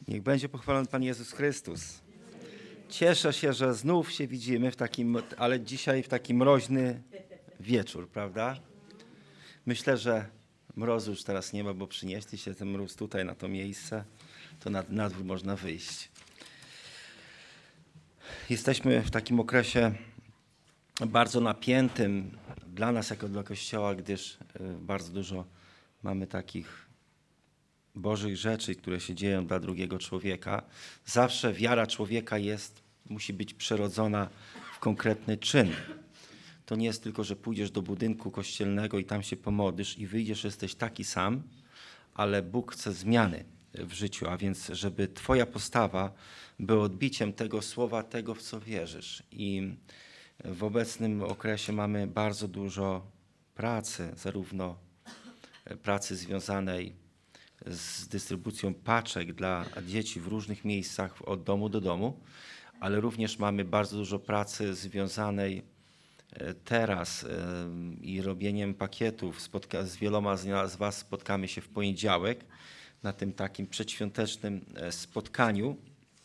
Niech będzie pochwalony Pan Jezus Chrystus. Cieszę się, że znów się widzimy, ale dzisiaj w taki mroźny wieczór, prawda? Myślę, że mrozu już teraz nie ma, bo przynieśliście ten mróz tutaj na to miejsce, to na dwór można wyjść. Jesteśmy w takim okresie bardzo napiętym dla nas jako dla Kościoła, gdyż bardzo dużo mamy takich Bożych rzeczy, które się dzieją dla drugiego człowieka. Zawsze wiara człowieka musi być przerodzona w konkretny czyn. To nie jest tylko, że pójdziesz do budynku kościelnego i tam się pomodlisz i wyjdziesz, jesteś taki sam, ale Bóg chce zmiany w życiu, a więc żeby twoja postawa była odbiciem tego słowa, tego w co wierzysz. I w obecnym okresie mamy bardzo dużo pracy, zarówno pracy związanej z dystrybucją paczek dla dzieci w różnych miejscach od domu do domu, ale również mamy bardzo dużo pracy związanej teraz i robieniem pakietów. Z wieloma z was spotkamy się w poniedziałek na tym takim przedświątecznym spotkaniu.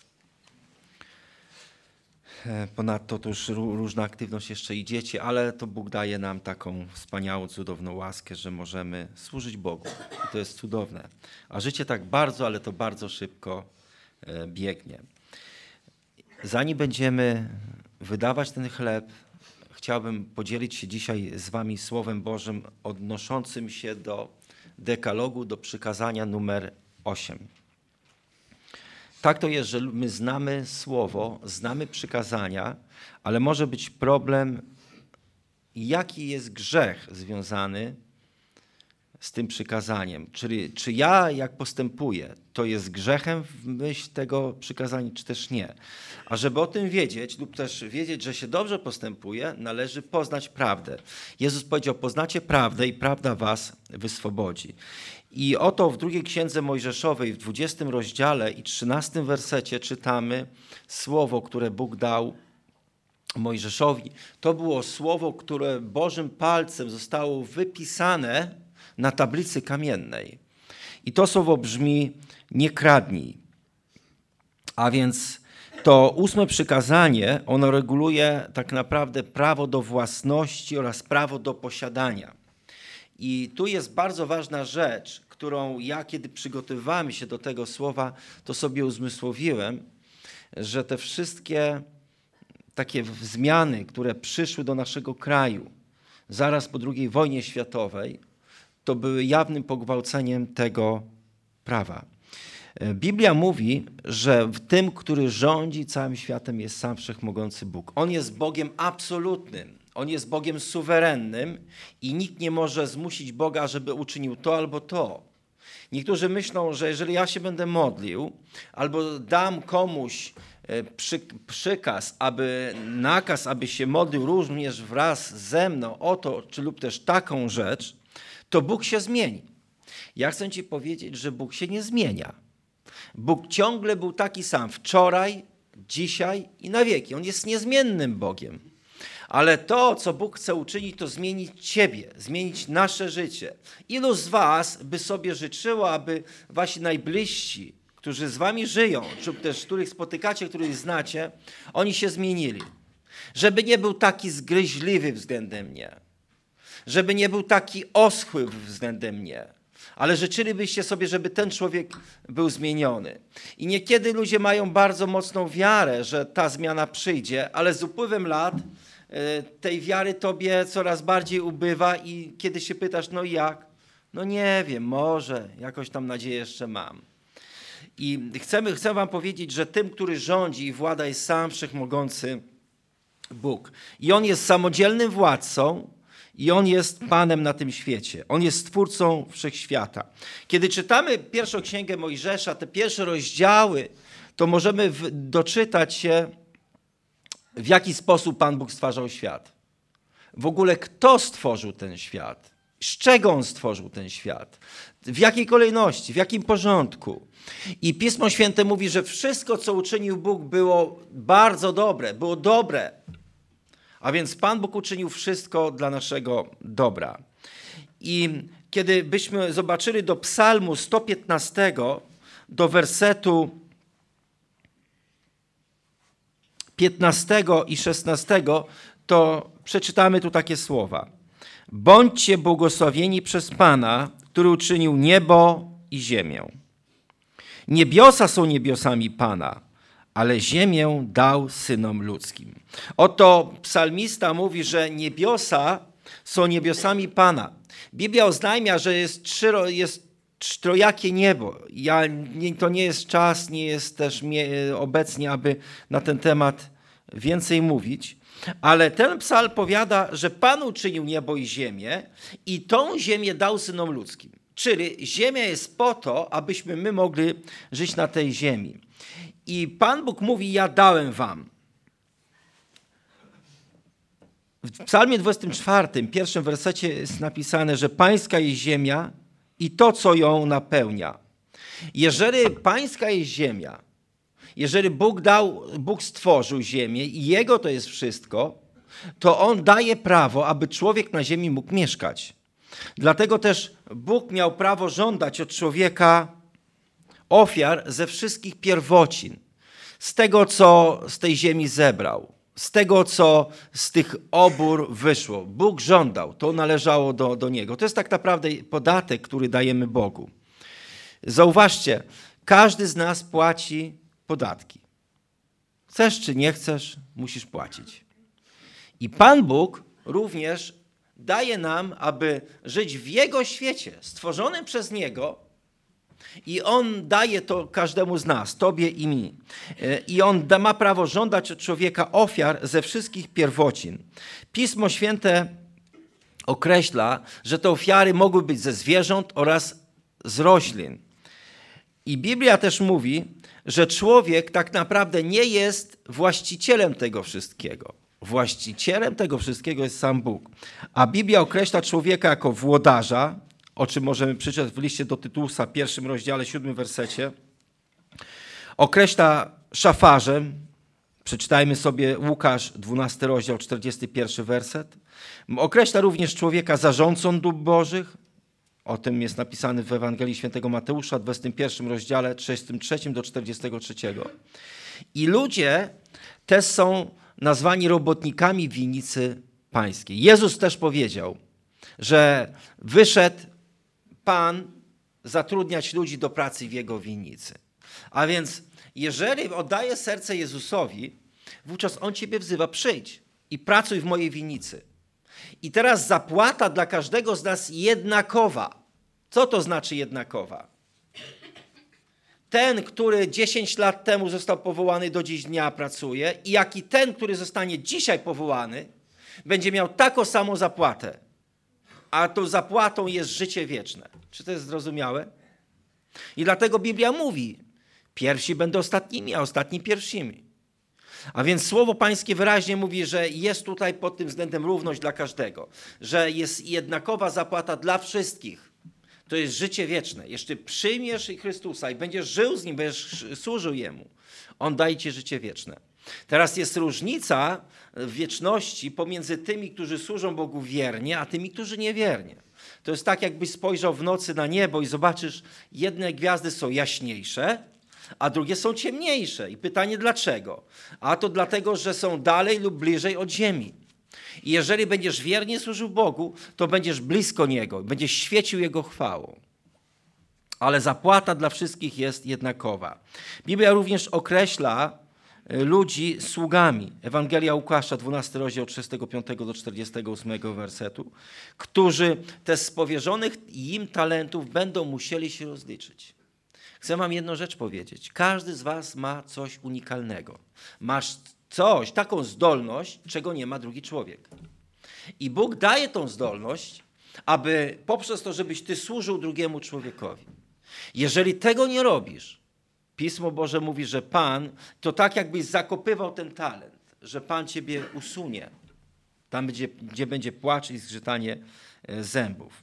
Ponadto to już różna aktywność jeszcze i dzieci, ale to Bóg daje nam taką wspaniałą, cudowną łaskę, że możemy służyć Bogu. I to jest cudowne. A życie tak bardzo, ale to bardzo szybko biegnie. Zanim będziemy wydawać ten chleb, chciałbym podzielić się dzisiaj z wami Słowem Bożym odnoszącym się do dekalogu, do przykazania numer 8. Tak to jest, że my znamy Słowo, znamy przykazania, ale może być problem, jaki jest grzech związany z tym przykazaniem. Czyli czy ja, jak postępuję, to jest grzechem w myśl tego przykazania, czy też nie. A żeby o tym wiedzieć lub też wiedzieć, że się dobrze postępuje, należy poznać prawdę. Jezus powiedział, poznacie prawdę i prawda was wyswobodzi. I oto w drugiej księdze Mojżeszowej, w 20 rozdziale i 13 wersecie czytamy słowo, które Bóg dał Mojżeszowi. To było słowo, które Bożym palcem zostało wypisane na tablicy kamiennej. I to słowo brzmi: nie kradnij. A więc to 8 przykazanie, ono reguluje tak naprawdę prawo do własności oraz prawo do posiadania. I tu jest bardzo ważna rzecz, którą ja, kiedy przygotowywałem się do tego słowa, to sobie uzmysłowiłem, że te wszystkie takie zmiany, które przyszły do naszego kraju zaraz po II wojnie światowej, to były jawnym pogwałceniem tego prawa. Biblia mówi, że w tym, który rządzi całym światem, jest sam wszechmogący Bóg. On jest Bogiem absolutnym. On jest Bogiem suwerennym i nikt nie może zmusić Boga, żeby uczynił to albo to. Niektórzy myślą, że jeżeli ja się będę modlił albo dam komuś nakaz, aby się modlił również wraz ze mną o to, czy lub też taką rzecz, to Bóg się zmieni. Ja chcę ci powiedzieć, że Bóg się nie zmienia. Bóg ciągle był taki sam wczoraj, dzisiaj i na wieki. On jest niezmiennym Bogiem. Ale to, co Bóg chce uczynić, to zmienić ciebie, zmienić nasze życie. Ilu z was by sobie życzyło, aby wasi najbliżsi, którzy z wami żyją, czy też których spotykacie, których znacie, oni się zmienili. Żeby nie był taki zgryźliwy względem mnie. Żeby nie był taki oschły względem mnie. Ale życzylibyście sobie, żeby ten człowiek był zmieniony. I niekiedy ludzie mają bardzo mocną wiarę, że ta zmiana przyjdzie, ale z upływem lat tej wiary tobie coraz bardziej ubywa i kiedy się pytasz, no jak? No nie wiem, może, jakoś tam nadzieję jeszcze mam. I chcę wam powiedzieć, że tym, który rządzi i włada, jest sam wszechmogący Bóg. I On jest samodzielnym władcą i On jest Panem na tym świecie. On jest Stwórcą wszechświata. Kiedy czytamy pierwszą księgę Mojżesza, te pierwsze rozdziały, to możemy doczytać się, w jaki sposób Pan Bóg stwarzał świat. W ogóle kto stworzył ten świat? Z czego On stworzył ten świat? W jakiej kolejności? W jakim porządku? I Pismo Święte mówi, że wszystko, co uczynił Bóg, było bardzo dobre, było dobre. A więc Pan Bóg uczynił wszystko dla naszego dobra. I kiedy byśmy zobaczyli do Psalmu 115, do wersetu 15 i 16, to przeczytamy tu takie słowa. Bądźcie błogosławieni przez Pana, który uczynił niebo i ziemię. Niebiosa są niebiosami Pana, ale ziemię dał synom ludzkim. Oto psalmista mówi, że niebiosa są niebiosami Pana. Biblia oznajmia, że jest trojakie niebo. To nie jest czas, nie jest też obecnie, aby na ten temat więcej mówić, ale ten psalm powiada, że Pan uczynił niebo i ziemię i tą ziemię dał synom ludzkim. Czyli ziemia jest po to, abyśmy my mogli żyć na tej ziemi. I Pan Bóg mówi, ja dałem wam. W psalmie 24, pierwszym wersecie jest napisane, że pańska jest ziemia i to, co ją napełnia. Jeżeli pańska jest ziemia, jeżeli Bóg stworzył ziemię i Jego to jest wszystko, to On daje prawo, aby człowiek na ziemi mógł mieszkać. Dlatego też Bóg miał prawo żądać od człowieka ofiar ze wszystkich pierwocin, z tego, co z tej ziemi zebrał, z tego, co z tych obór wyszło. Bóg żądał, to należało do Niego. To jest tak naprawdę podatek, który dajemy Bogu. Zauważcie, każdy z nas płaci podatki. Chcesz czy nie chcesz, musisz płacić. I Pan Bóg również daje nam, aby żyć w Jego świecie, stworzonym przez Niego, i On daje to każdemu z nas, tobie i mi. I On ma prawo żądać od człowieka ofiar ze wszystkich pierwocin. Pismo Święte określa, że te ofiary mogły być ze zwierząt oraz z roślin. I Biblia też mówi, że człowiek tak naprawdę nie jest właścicielem tego wszystkiego. Właścicielem tego wszystkiego jest sam Bóg. A Biblia określa człowieka jako włodarza, o czym możemy przeczytać w liście do Tytusa, 1 rozdziale, 7 wersecie. Określa szafarzem. Przeczytajmy sobie Łukasz, 12 rozdział, 41 werset. Określa również człowieka zarządcą dóbr bożych. O tym jest napisane w Ewangelii Świętego Mateusza, 21 rozdziale, 33 do 43. I ludzie też są nazwani robotnikami winnicy pańskiej. Jezus też powiedział, że wyszedł Pan zatrudniać ludzi do pracy w Jego winnicy. A więc jeżeli oddaję serce Jezusowi, wówczas On ciebie wzywa, przyjdź i pracuj w mojej winnicy. I teraz zapłata dla każdego z nas jednakowa. Co to znaczy jednakowa? Ten, który 10 lat temu został powołany, do dziś dnia pracuje, i jak i ten, który zostanie dzisiaj powołany, będzie miał taką samą zapłatę. A tą zapłatą jest życie wieczne. Czy to jest zrozumiałe? I dlatego Biblia mówi, pierwsi będą ostatnimi, a ostatni pierwszymi. A więc Słowo Pańskie wyraźnie mówi, że jest tutaj pod tym względem równość dla każdego. Że jest jednakowa zapłata dla wszystkich. To jest życie wieczne. Jeśli przyjmiesz Chrystusa i będziesz żył z Nim, będziesz służył Jemu, On daje ci życie wieczne. Teraz jest różnica w wieczności pomiędzy tymi, którzy służą Bogu wiernie, a tymi, którzy niewiernie. To jest tak, jakbyś spojrzał w nocy na niebo i zobaczysz, jedne gwiazdy są jaśniejsze, a drugie są ciemniejsze. I pytanie dlaczego? A to dlatego, że są dalej lub bliżej od ziemi. I jeżeli będziesz wiernie służył Bogu, to będziesz blisko Niego, będziesz świecił Jego chwałą. Ale zapłata dla wszystkich jest jednakowa. Biblia również określa ludzi sługami. Ewangelia Łukasza, 12 rozdział, 35 do 48 wersetu, którzy te z powierzonych im talentów będą musieli się rozliczyć. Chcę wam jedną rzecz powiedzieć. Każdy z was ma coś unikalnego. Masz coś, taką zdolność, czego nie ma drugi człowiek. I Bóg daje tą zdolność, aby poprzez to, żebyś ty służył drugiemu człowiekowi. Jeżeli tego nie robisz, Pismo Boże mówi, że Pan, to tak jakbyś zakopywał ten talent, że Pan ciebie usunie. Tam, gdzie będzie płacz i zgrzytanie zębów.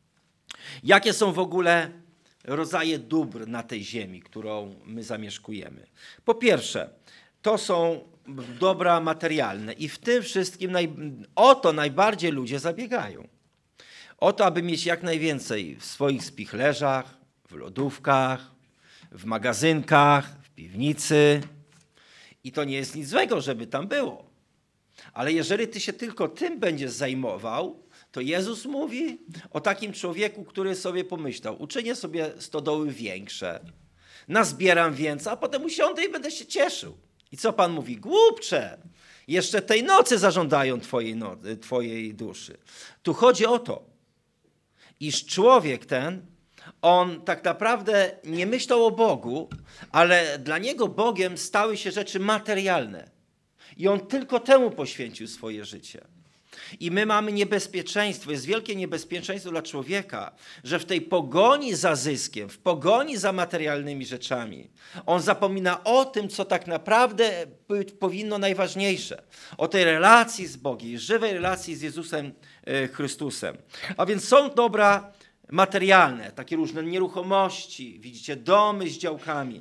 Jakie są w ogóle rodzaje dóbr na tej ziemi, którą my zamieszkujemy? Po pierwsze, to są dobra materialne i w tym wszystkim o to najbardziej ludzie zabiegają. O to, aby mieć jak najwięcej w swoich spichlerzach, w lodówkach, w magazynkach, w piwnicy. I to nie jest nic złego, żeby tam było. Ale jeżeli ty się tylko tym będziesz zajmował, to Jezus mówi o takim człowieku, który sobie pomyślał, uczynię sobie stodoły większe, nazbieram więcej, a potem usiądę i będę się cieszył. I co Pan mówi? Głupcze, jeszcze tej nocy zażądają twojej duszy. Tu chodzi o to, iż człowiek ten, on tak naprawdę nie myślał o Bogu, ale dla niego Bogiem stały się rzeczy materialne. I on tylko temu poświęcił swoje życie. I my mamy niebezpieczeństwo, jest wielkie niebezpieczeństwo dla człowieka, że w tej pogoni za zyskiem, w pogoni za materialnymi rzeczami, on zapomina o tym, co tak naprawdę być powinno najważniejsze. O tej relacji z Bogiem, żywej relacji z Jezusem Chrystusem. A więc są dobra materialne, takie różne nieruchomości, widzicie, domy z działkami.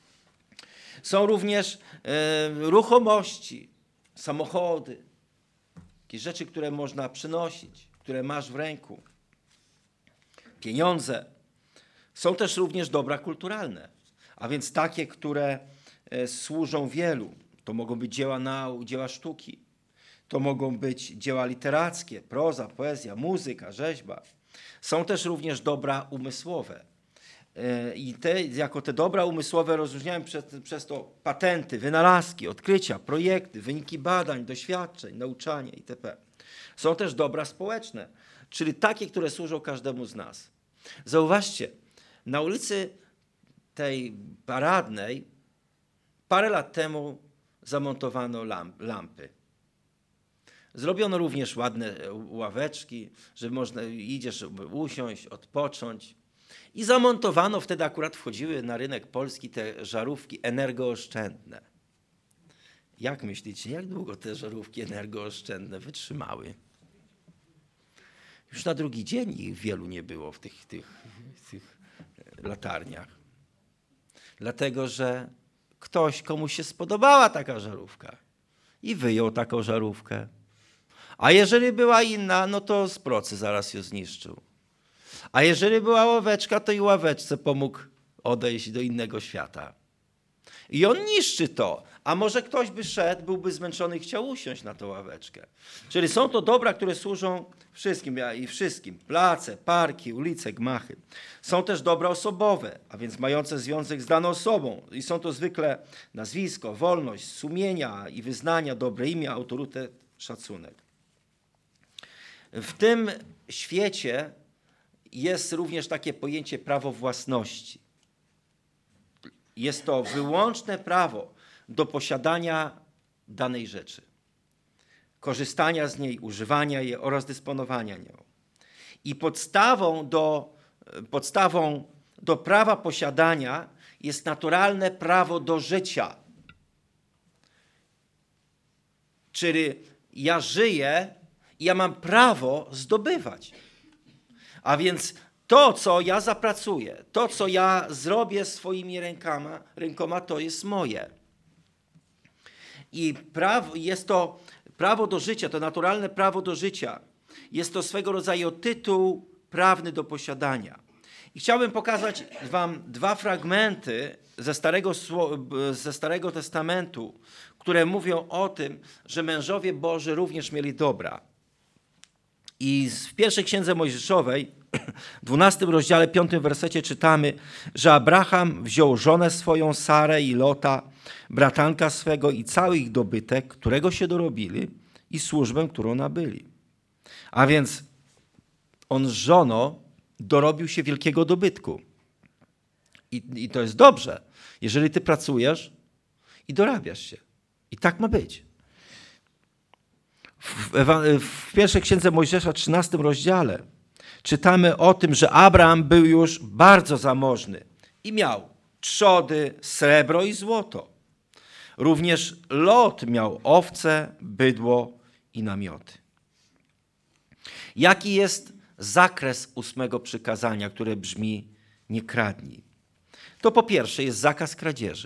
Są również ruchomości, samochody, jakieś rzeczy, które można przynosić, które masz w ręku. Pieniądze. Są też również dobra kulturalne, a więc takie, które służą wielu. To mogą być dzieła nauk, dzieła sztuki. To mogą być dzieła literackie, proza, poezja, muzyka, rzeźba. Są też również dobra umysłowe. I jako te dobra umysłowe rozróżniałem przez to patenty, wynalazki, odkrycia, projekty, wyniki badań, doświadczeń, nauczania itp. Są też dobra społeczne, czyli takie, które służą każdemu z nas. Zauważcie, na ulicy tej Paradnej parę lat temu zamontowano lampy. Zrobiono również ładne ławeczki, że można idziesz, żeby usiąść, odpocząć. I zamontowano, wtedy akurat wchodziły na rynek polski te żarówki energooszczędne. Jak myślicie, jak długo te żarówki energooszczędne wytrzymały? Już na drugi dzień ich wielu nie było w tych latarniach. Dlatego, że komuś się spodobała taka żarówka i wyjął taką żarówkę. A jeżeli była inna, no to z procy zaraz ją zniszczył. A jeżeli była ławeczka, to i ławeczce pomógł odejść do innego świata. I on niszczy to. A może ktoś by szedł, byłby zmęczony i chciał usiąść na tę ławeczkę. Czyli są to dobra, które służą wszystkim. Place, parki, ulice, gmachy. Są też dobra osobowe, a więc mające związek z daną osobą. I są to zwykle nazwisko, wolność, sumienia i wyznania, dobre imię, autorytet, szacunek. W tym świecie jest również takie pojęcie prawo własności. Jest to wyłączne prawo do posiadania danej rzeczy, korzystania z niej, używania jej oraz dysponowania nią. I podstawą do prawa posiadania jest naturalne prawo do życia. Czyli ja żyję i ja mam prawo zdobywać. A więc to, co ja zapracuję, to, co ja zrobię swoimi rękoma, to jest moje. I jest to prawo do życia, to naturalne prawo do życia. Jest to swego rodzaju tytuł prawny do posiadania. I chciałbym pokazać wam dwa fragmenty ze Starego Testamentu, które mówią o tym, że mężowie Boży również mieli dobra. I w pierwszej księdze Mojżeszowej, w 12 rozdziale, 5 wersecie czytamy, że Abraham wziął żonę swoją Sarę i Lota, bratanka swego i cały ich dobytek, którego się dorobili i służbę, którą nabyli. A więc on z żoną dorobił się wielkiego dobytku. I to jest dobrze, jeżeli ty pracujesz i dorabiasz się. I tak ma być. W pierwszej księdze Mojżesza, 13 rozdziale, czytamy o tym, że Abraham był już bardzo zamożny i miał trzody, srebro i złoto. Również Lot miał owce, bydło i namioty. Jaki jest zakres 8 przykazania, które brzmi: nie kradnij? To po pierwsze jest zakaz kradzieży.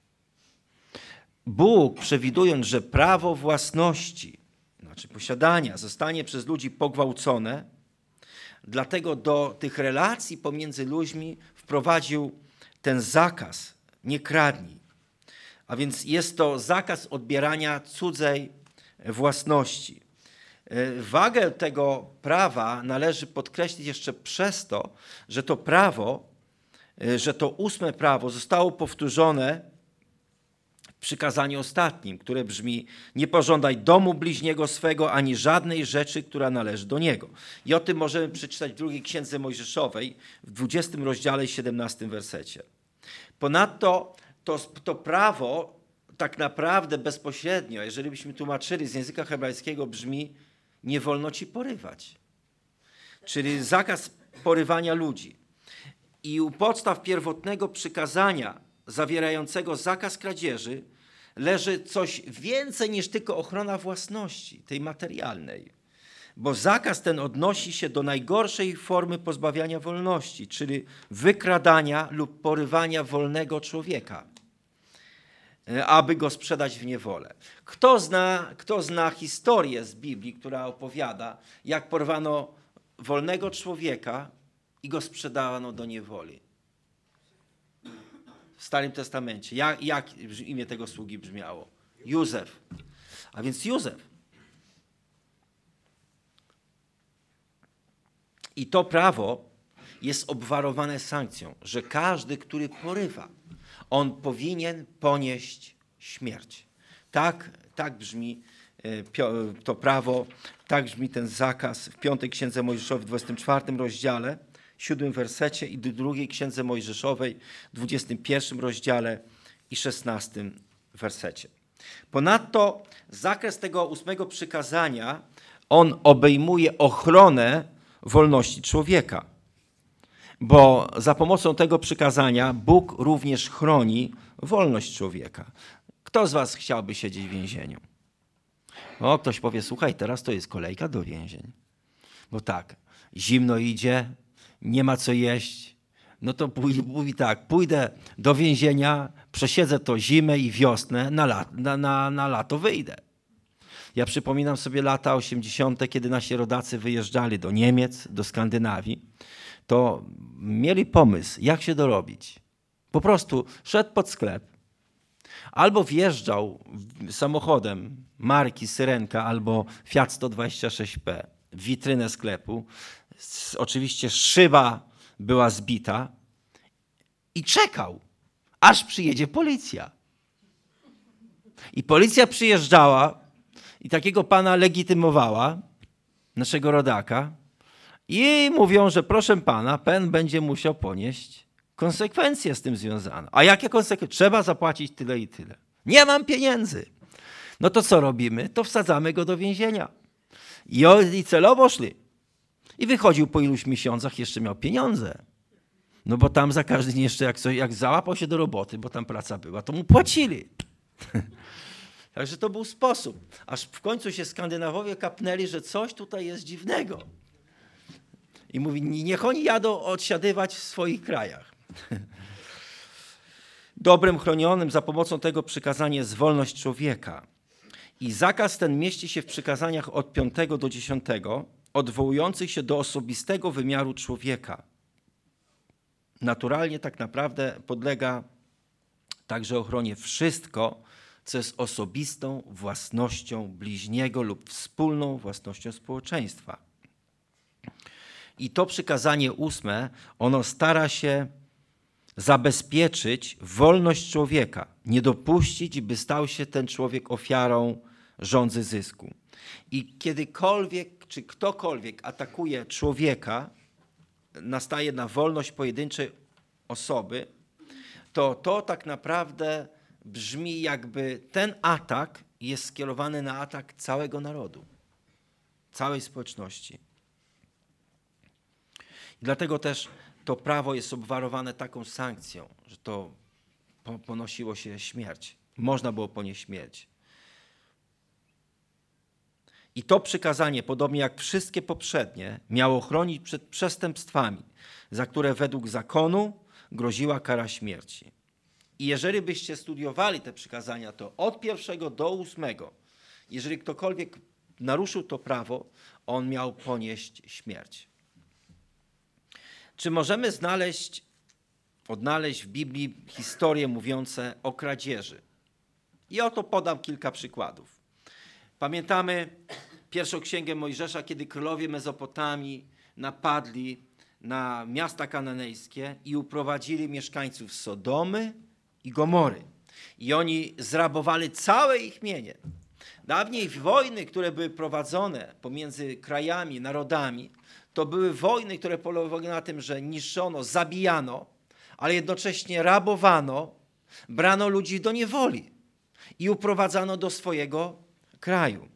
Bóg, przewidując, że prawo własności, znaczy posiadania, zostanie przez ludzi pogwałcone, dlatego do tych relacji pomiędzy ludźmi wprowadził ten zakaz: nie kradnij. A więc jest to zakaz odbierania cudzej własności. Wagę tego prawa należy podkreślić jeszcze przez to, że to prawo, że to 8 prawo zostało powtórzone w przykazaniu ostatnim, które brzmi: nie pożądaj domu bliźniego swego, ani żadnej rzeczy, która należy do niego. I o tym możemy przeczytać w 2 Księdze Mojżeszowej, w 20 rozdziale i 17 wersecie. Ponadto to prawo tak naprawdę bezpośrednio, jeżeli byśmy tłumaczyli z języka hebrajskiego, brzmi: nie wolno ci porywać. Czyli zakaz porywania ludzi. I u podstaw pierwotnego przykazania zawierającego zakaz kradzieży leży coś więcej niż tylko ochrona własności, tej materialnej. Bo zakaz ten odnosi się do najgorszej formy pozbawiania wolności, czyli wykradania lub porywania wolnego człowieka, aby go sprzedać w niewolę. Kto zna historię z Biblii, która opowiada, jak porwano wolnego człowieka i go sprzedano do niewoli? W Starym Testamencie. Jak imię tego sługi brzmiało? Józef. A więc Józef. I to prawo jest obwarowane sankcją, że każdy, który porywa, on powinien ponieść śmierć. Tak brzmi to prawo, tak brzmi ten zakaz w 5 Księdze Mojżeszowej w 24 rozdziale, 7 wersecie i 2 Księdze Mojżeszowej, 21 rozdziale i 16 wersecie. Ponadto zakres tego 8 przykazania, on obejmuje ochronę wolności człowieka. Bo za pomocą tego przykazania Bóg również chroni wolność człowieka. Kto z was chciałby siedzieć w więzieniu? Ktoś powie: słuchaj, teraz to jest kolejka do więzień. Bo tak, zimno idzie, nie ma co jeść. No to mówi tak: pójdę do więzienia, przesiedzę to zimę i wiosnę, na lato wyjdę. Ja przypominam sobie lata 80., kiedy nasi rodacy wyjeżdżali do Niemiec, do Skandynawii, to mieli pomysł, jak się dorobić. Po prostu szedł pod sklep, albo wjeżdżał samochodem marki Syrenka albo Fiat 126P w witrynę sklepu. Oczywiście szyba była zbita i czekał, aż przyjedzie policja. I policja przyjeżdżała i takiego pana legitymowała, naszego rodaka, i mówią, że proszę pana, pan będzie musiał ponieść konsekwencje z tym związane. A jakie konsekwencje? Trzeba zapłacić tyle i tyle. Nie mam pieniędzy. No to co robimy? To wsadzamy go do więzienia. I celowo szli. I wychodził po iluś miesiącach, jeszcze miał pieniądze. No bo tam za każdy jeszcze, jak załapał się do roboty, bo tam praca była, to mu płacili. Także to był sposób. Aż w końcu się Skandynawowie kapnęli, że coś tutaj jest dziwnego. I mówi: niech oni jadą odsiadywać w swoich krajach. Dobrem chronionym za pomocą tego przykazania jest wolność człowieka. I zakaz ten mieści się w przykazaniach od 5 do 10, odwołujących się do osobistego wymiaru człowieka. Naturalnie tak naprawdę podlega także ochronie wszystko, co jest osobistą własnością bliźniego lub wspólną własnością społeczeństwa. I to przykazanie 8, ono stara się zabezpieczyć wolność człowieka, nie dopuścić, by stał się ten człowiek ofiarą żądzy zysku. I kiedykolwiek, czy ktokolwiek atakuje człowieka, nastaje na wolność pojedynczej osoby, to tak naprawdę brzmi, jakby ten atak jest skierowany na atak całego narodu, całej społeczności. I dlatego też to prawo jest obwarowane taką sankcją, że to ponosiło się śmierć. Można było ponieść śmierć. I to przykazanie, podobnie jak wszystkie poprzednie, miało chronić przed przestępstwami, za które według zakonu groziła kara śmierci. I jeżeli byście studiowali te przykazania, to od 1 do 8, jeżeli ktokolwiek naruszył to prawo, on miał ponieść śmierć. Czy możemy odnaleźć w Biblii historie mówiące o kradzieży? I oto podam kilka przykładów. Pamiętamy pierwszą księgę Mojżesza, kiedy królowie Mezopotamii napadli na miasta kananejskie i uprowadzili mieszkańców Sodomy i Gomory. I oni zrabowali całe ich mienie. Dawniej wojny, które były prowadzone pomiędzy krajami, narodami, to były wojny, które polowały na tym, że niszczono, zabijano, ale jednocześnie rabowano, brano ludzi do niewoli i uprowadzano do swojego kraju.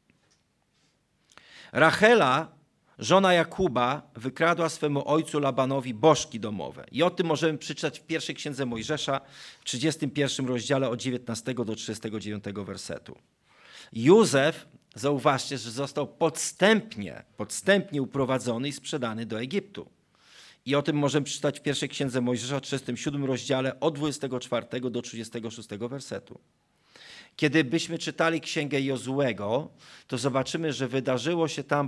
Rachela, żona Jakuba, wykradła swemu ojcu Labanowi bożki domowe. I o tym możemy przeczytać w pierwszej księdze Mojżesza, w 31 rozdziale od 19 do 39 wersetu. Józef, zauważcie, że został podstępnie uprowadzony i sprzedany do Egiptu. I o tym możemy przeczytać w pierwszej księdze Mojżesza, w 37 rozdziale od 24 do 36 wersetu. Kiedy byśmy czytali księgę Jozuego, to zobaczymy, że wydarzyło się tam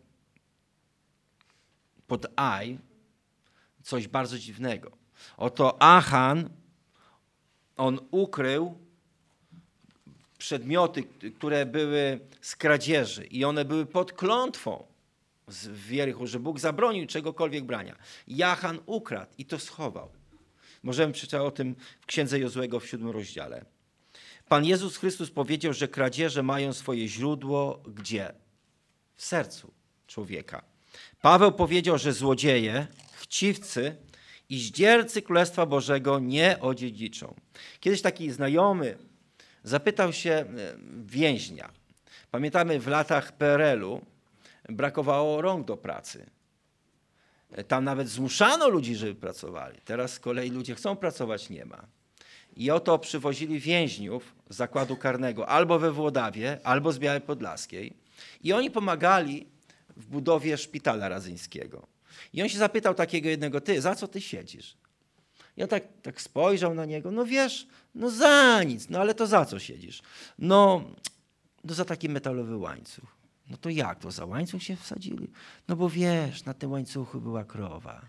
pod Aj coś bardzo dziwnego. Oto Achan, on ukrył przedmioty, które były z kradzieży i one były pod klątwą w Jerichu, że Bóg zabronił czegokolwiek brania. I Achan ukradł i to schował. Możemy przeczytać o tym w księdze Jozuego w 7 rozdziale. Pan Jezus Chrystus powiedział, że kradzieże mają swoje źródło gdzie? W sercu człowieka. Paweł powiedział, że złodzieje, chciwcy i zdziercy Królestwa Bożego nie odziedziczą. Kiedyś taki znajomy zapytał się więźnia. Pamiętamy, w latach PRL-u brakowało rąk do pracy. Tam nawet zmuszano ludzi, żeby pracowali. Teraz z kolei ludzie chcą pracować, nie ma. I oto przywozili więźniów z zakładu karnego albo we Włodawie, albo z Białej Podlaskiej. I oni pomagali w budowie szpitala radzyńskiego. I on się zapytał takiego jednego, ty, za co ty siedzisz? Ja tak spojrzał na niego, no wiesz, no za nic, no ale to za co siedzisz? No za taki metalowy łańcuch. No to jak, to za łańcuch się wsadzili? No bo wiesz, na tym łańcuchu była krowa.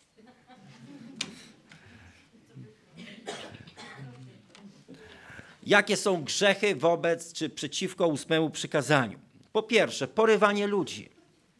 Jakie są grzechy wobec czy przeciwko 8 przykazaniu? Po pierwsze, porywanie ludzi.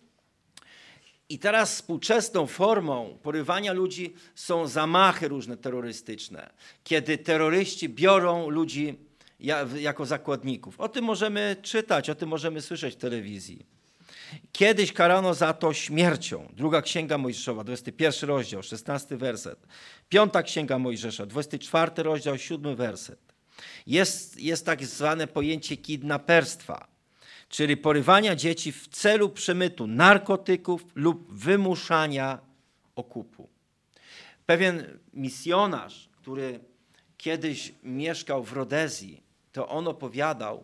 I teraz współczesną formą porywania ludzi są zamachy różne terrorystyczne, kiedy terroryści biorą ludzi jako zakładników. O tym możemy czytać, o tym możemy słyszeć w telewizji. Kiedyś karano za to śmiercią. Druga Księga Mojżeszowa, 21 rozdział, 16 werset. Piąta Księga Mojżesza, 24 rozdział, 7 werset. Jest tak zwane pojęcie kidnaperstwa, czyli porywania dzieci w celu przemytu narkotyków lub wymuszania okupu. Pewien misjonarz, który kiedyś mieszkał w Rodezji, to on opowiadał,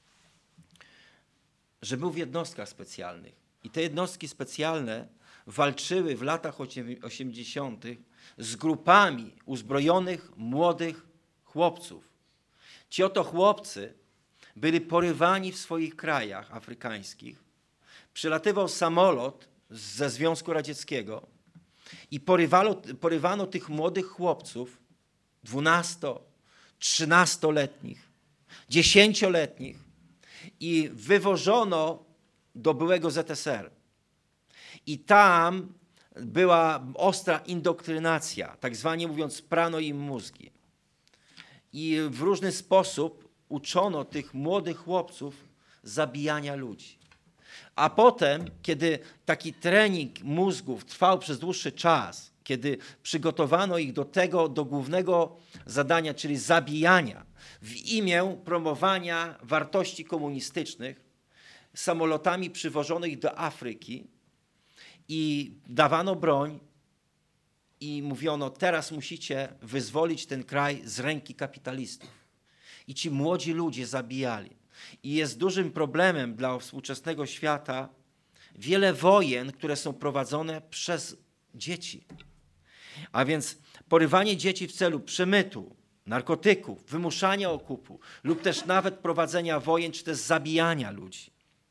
że był w jednostkach specjalnych. I te jednostki specjalne walczyły w latach 80. z grupami uzbrojonych młodych chłopców. Ci oto chłopcy byli porywani w swoich krajach afrykańskich. Przylatywał samolot ze Związku Radzieckiego i porywano tych młodych chłopców, 12-, 13-letnich, 10-letnich i wywożono do byłego ZSR. I tam była ostra indoktrynacja, tak zwanie mówiąc, prano im mózgi. I w różny sposób uczono tych młodych chłopców zabijania ludzi. A potem, kiedy taki trening mózgów trwał przez dłuższy czas, kiedy przygotowano ich do głównego zadania, czyli zabijania, w imię promowania wartości komunistycznych, samolotami przywożonych do Afryki i dawano broń i mówiono, teraz musicie wyzwolić ten kraj z ręki kapitalistów. I ci młodzi ludzie zabijali. I jest dużym problemem dla współczesnego świata wiele wojen, które są prowadzone przez dzieci. A więc porywanie dzieci w celu przemytu, narkotyków, wymuszania okupu lub też nawet prowadzenia wojen, czy też zabijania ludzi.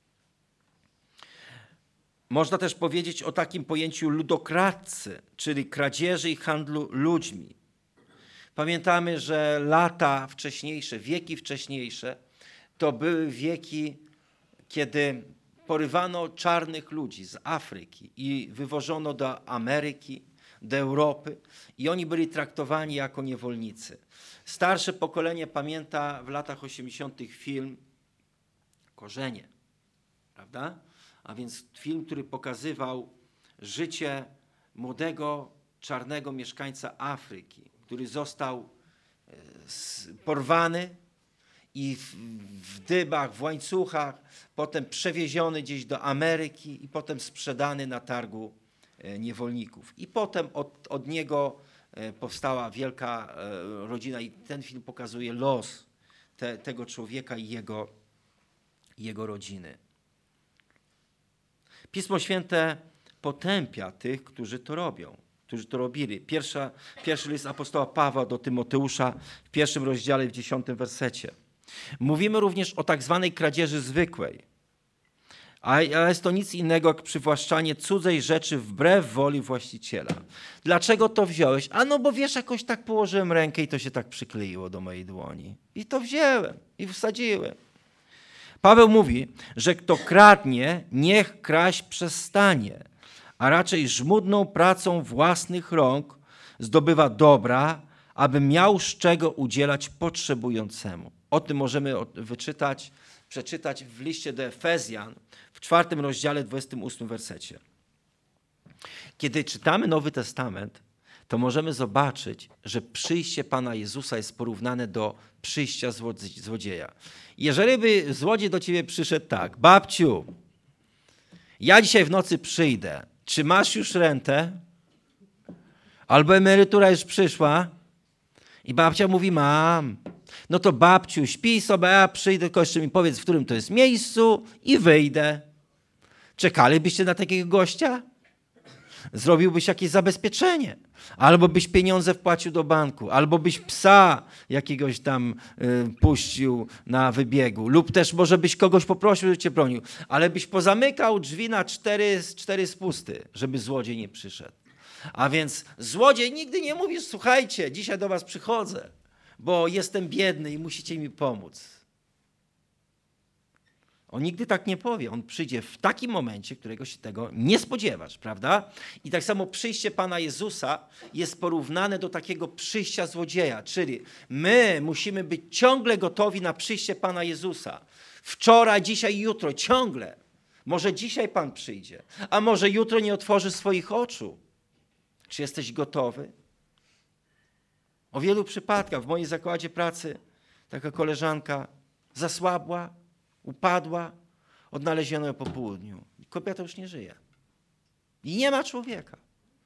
Można też powiedzieć o takim pojęciu ludokradcy, czyli kradzieży i handlu ludźmi. Pamiętamy, że lata wcześniejsze, wieki wcześniejsze, to były wieki, kiedy porywano czarnych ludzi z Afryki i wywożono do Ameryki, do Europy i oni byli traktowani jako niewolnicy. Starsze pokolenie pamięta w latach 80. film Korzenie, prawda? A więc film, który pokazywał życie młodego, czarnego mieszkańca Afryki, który został porwany i w dybach, w łańcuchach, potem przewieziony gdzieś do Ameryki i potem sprzedany na targu niewolników. I potem od niego powstała wielka rodzina i ten film pokazuje los tego człowieka i jego rodziny. Pismo Święte potępia tych, którzy to robią, którzy to robili. Pierwszy list apostoła Pawła do Tymoteusza w 1 rozdziale, w 10 wersecie. Mówimy również o tak zwanej kradzieży zwykłej, a jest to nic innego jak przywłaszczanie cudzej rzeczy wbrew woli właściciela. Dlaczego to wziąłeś? A no bo wiesz, jakoś tak położyłem rękę i to się tak przykleiło do mojej dłoni. I to wziąłem i wsadziłem. Paweł mówi, że kto kradnie, niech kraść przestanie, a raczej żmudną pracą własnych rąk zdobywa dobra, aby miał z czego udzielać potrzebującemu. O tym możemy przeczytać w liście do Efezjan w 4 rozdziale, 28 wersecie. Kiedy czytamy Nowy Testament, to możemy zobaczyć, że przyjście Pana Jezusa jest porównane do przyjścia złodzieja. Jeżeli by złodziej do ciebie przyszedł tak: babciu, ja dzisiaj w nocy przyjdę, czy masz już rentę? Albo emerytura już przyszła? I babcia mówi: mam. No to babciu, śpij sobie, ja przyjdę, tylko jeszcze mi powiedz, w którym to jest miejscu i wyjdę. Czekalibyście na takiego gościa? Zrobiłbyś jakieś zabezpieczenie. Albo byś pieniądze wpłacił do banku, albo byś psa jakiegoś tam puścił na wybiegu, lub też może byś kogoś poprosił, żeby cię bronił, ale byś pozamykał drzwi na 4 spusty, żeby złodziej nie przyszedł. A więc złodziej nigdy nie mówi: słuchajcie, dzisiaj do was przychodzę, bo jestem biedny i musicie mi pomóc. On nigdy tak nie powie. On przyjdzie w takim momencie, którego się tego nie spodziewasz, prawda? I tak samo przyjście Pana Jezusa jest porównane do takiego przyjścia złodzieja, czyli my musimy być ciągle gotowi na przyjście Pana Jezusa. Wczoraj, dzisiaj, jutro, ciągle. Może dzisiaj Pan przyjdzie, a może jutro nie otworzy swoich oczu. Czy jesteś gotowy? O wielu przypadkach w mojej zakładzie pracy taka koleżanka zasłabła, upadła, odnaleziono ją po południu. Kobieta już nie żyje. I nie ma człowieka.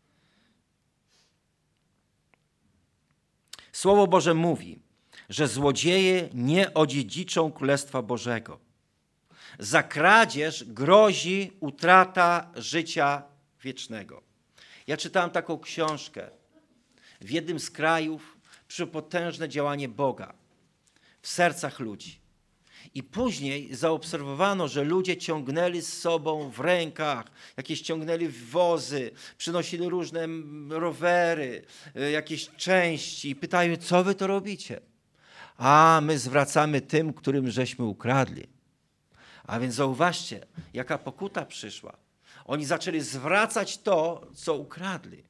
Słowo Boże mówi, że złodzieje nie odziedziczą Królestwa Bożego. Za kradzież grozi utrata życia wiecznego. Ja czytałem taką książkę. W jednym z krajów przepotężne działanie Boga w sercach ludzi. I później zaobserwowano, że ludzie ciągnęli z sobą w rękach, jakieś ciągnęli wozy, przynosili różne rowery, jakieś części i pytają: co wy to robicie? A my zwracamy tym, którym żeśmy ukradli. A więc zauważcie, jaka pokuta przyszła. Oni zaczęli zwracać to, co ukradli.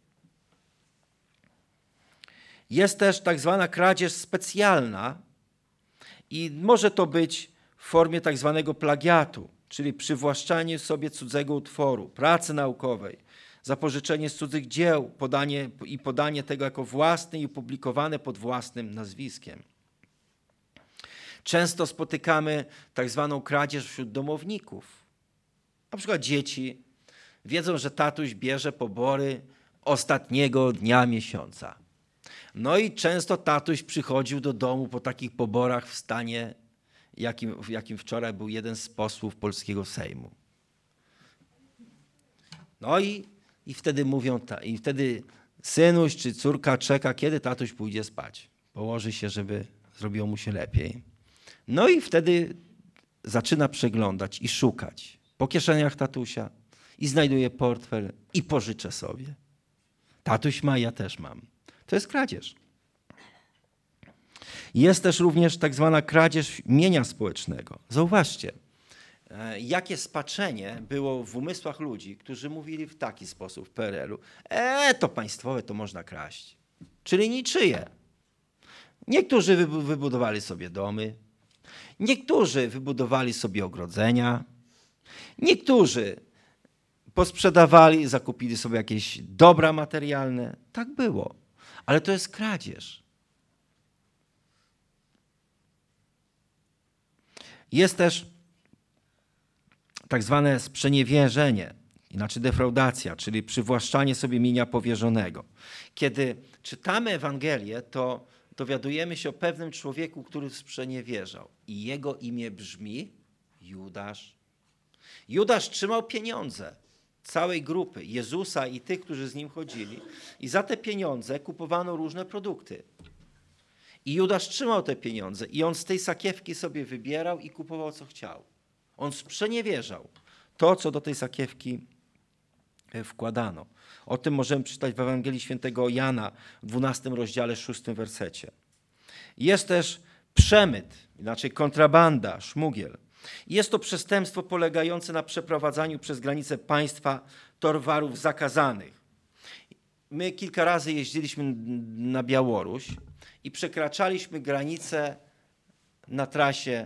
Jest też tak zwana kradzież specjalna i może to być w formie tak zwanego plagiatu, czyli przywłaszczanie sobie cudzego utworu, pracy naukowej, zapożyczenie z cudzych dzieł, podanie tego jako własne i opublikowane pod własnym nazwiskiem. Często spotykamy tak zwaną kradzież wśród domowników. Na przykład dzieci wiedzą, że tatuś bierze pobory ostatniego dnia miesiąca. No i często tatuś przychodził do domu po takich poborach w stanie, w jakim wczoraj był jeden z posłów polskiego Sejmu. No i wtedy mówią, i wtedy synuś czy córka czeka, kiedy tatuś pójdzie spać. Położy się, żeby zrobiło mu się lepiej. No i wtedy zaczyna przeglądać i szukać po kieszeniach tatusia i znajduje portfel i pożyczę sobie. Tatuś ma, ja też mam. To jest kradzież. Jest też również tak zwana kradzież mienia społecznego. Zauważcie, jakie spaczenie było w umysłach ludzi, którzy mówili w taki sposób w PRL-u. To państwowe to można kraść, czyli niczyje. Niektórzy wybudowali sobie domy, niektórzy wybudowali sobie ogrodzenia, niektórzy posprzedawali, zakupili sobie jakieś dobra materialne. Tak było, ale to jest kradzież. Jest też tak zwane sprzeniewierzenie, inaczej defraudacja, czyli przywłaszczanie sobie mienia powierzonego. Kiedy czytamy Ewangelię, to dowiadujemy się o pewnym człowieku, który sprzeniewierzał. I jego imię brzmi Judasz. Judasz trzymał pieniądze całej grupy, Jezusa i tych, którzy z nim chodzili. I za te pieniądze kupowano różne produkty. I Judasz trzymał te pieniądze i on z tej sakiewki sobie wybierał i kupował, co chciał. On sprzeniewierzał to, co do tej sakiewki wkładano. O tym możemy przeczytać w Ewangelii Świętego Jana w 12 rozdziale, 6 wersecie. Jest też przemyt, inaczej kontrabanda, szmugiel. Jest to przestępstwo polegające na przeprowadzaniu przez granicę państwa towarów zakazanych. My kilka razy jeździliśmy na Białoruś i przekraczaliśmy granicę na trasie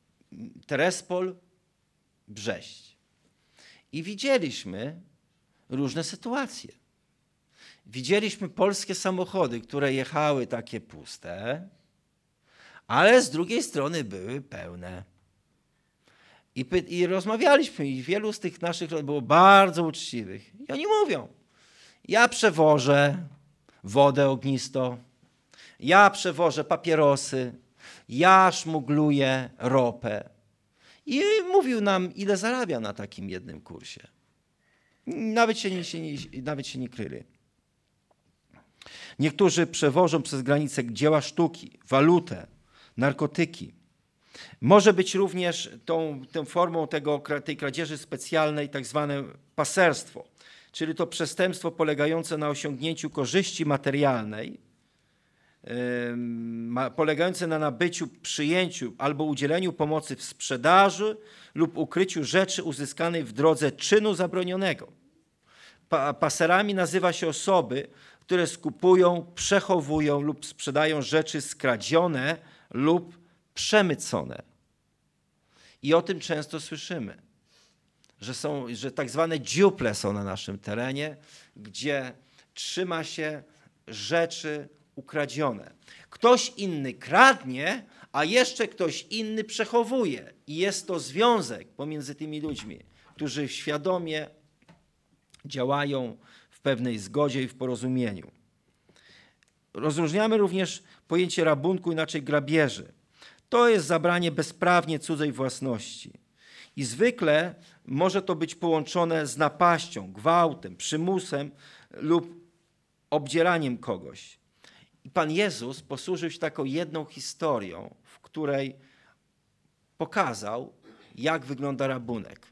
Terespol-Brześć. I widzieliśmy różne sytuacje. Widzieliśmy polskie samochody, które jechały takie puste, ale z drugiej strony były pełne. I rozmawialiśmy i wielu z tych naszych było bardzo uczciwych. I oni mówią, ja przewożę wodę ognistą, ja przewożę papierosy, ja szmugluję ropę. I mówił nam, ile zarabia na takim jednym kursie. Nawet się nie kryli. Niektórzy przewożą przez granicę dzieła sztuki, walutę, narkotyki. Może być również tą formą tej kradzieży specjalnej tak zwane paserstwo, czyli to przestępstwo polegające na osiągnięciu korzyści materialnej, polegające na nabyciu, przyjęciu albo udzieleniu pomocy w sprzedaży lub ukryciu rzeczy uzyskanej w drodze czynu zabronionego. Paserami nazywa się osoby, które skupują, przechowują lub sprzedają rzeczy skradzione lub przemycone. I o tym często słyszymy, że tak zwane dziuple są na naszym terenie, gdzie trzyma się rzeczy ukradzione. Ktoś inny kradnie, a jeszcze ktoś inny przechowuje. I jest to związek pomiędzy tymi ludźmi, którzy świadomie działają w pewnej zgodzie i w porozumieniu. Rozróżniamy również pojęcie rabunku, inaczej grabieży. To jest zabranie bezprawnie cudzej własności. I zwykle może to być połączone z napaścią, gwałtem, przymusem lub obdzieraniem kogoś. I Pan Jezus posłużył się taką jedną historią, w której pokazał, jak wygląda rabunek.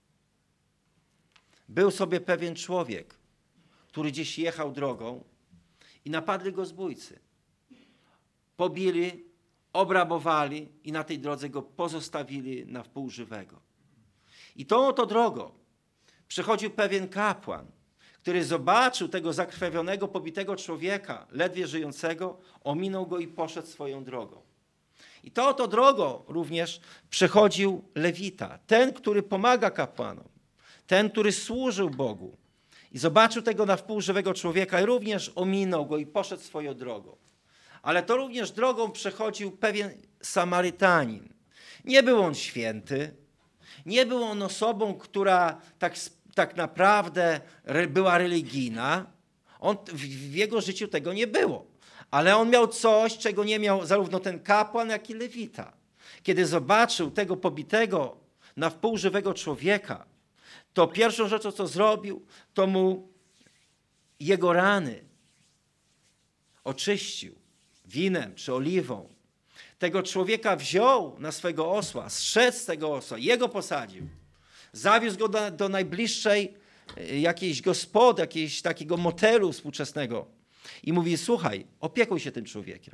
Był sobie pewien człowiek, który gdzieś jechał drogą i napadli go zbójcy. Pobili, obrabowali i na tej drodze go pozostawili na wpół żywego. I tą oto drogą przechodził pewien kapłan, który zobaczył tego zakrwawionego, pobitego człowieka, ledwie żyjącego, ominął go i poszedł swoją drogą. I tą oto drogą również przechodził Lewita, ten, który pomaga kapłanom, ten, który służył Bogu. I zobaczył tego na wpół żywego człowieka i również ominął go i poszedł swoją drogą. Ale to również drogą przechodził pewien Samarytanin. Nie był on święty, nie był on osobą, która tak naprawdę była religijna. W jego życiu tego nie było. Ale on miał coś, czego nie miał zarówno ten kapłan, jak i Lewita. Kiedy zobaczył tego pobitego na wpół żywego człowieka, to pierwszą rzeczą, co zrobił, to mu jego rany oczyścił winem czy oliwą. Tego człowieka wziął na swego osła, zszedł z tego osła, jego posadził. Zawiózł go do najbliższej jakiejś gospody, jakiegoś takiego motelu współczesnego. I mówi, słuchaj, opiekuj się tym człowiekiem.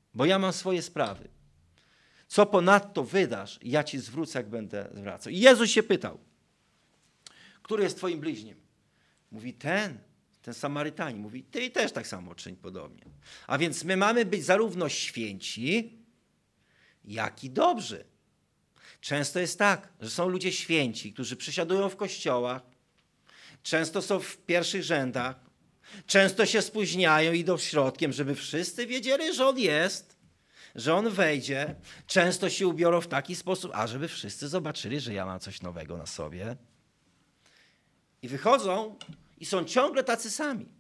bo ja mam swoje sprawy. Co ponadto wydasz, ja ci zwrócę, jak będę zwracał. I Jezus się pytał, który jest twoim bliźnim? Mówi ten Samarytanin. Mówi, ty też tak samo czyń podobnie. A więc my mamy być zarówno święci, jak i dobrzy. Często jest tak, że są ludzie święci, którzy przysiadują w kościołach, często są w pierwszych rzędach, często się spóźniają i idą środkiem, żeby wszyscy wiedzieli, że on jest, że on wejdzie. Często się ubiorą w taki sposób, żeby wszyscy zobaczyli, że ja mam coś nowego na sobie. I wychodzą i są ciągle tacy sami.